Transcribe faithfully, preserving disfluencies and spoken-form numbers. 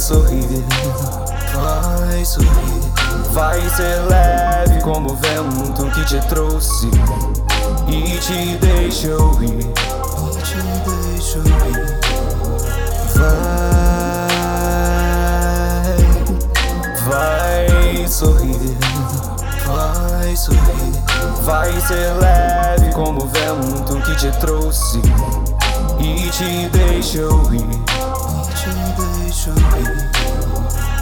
sorrir, vai sorrir. Vai ser leve como o vento que te trouxe e te deixa eu ir, e te deixa eu ir. Vai, vai sorrir, vai sorrir. Vai ser leve como o vento que te trouxe e te deixa eu ir, e te deixa eu ir.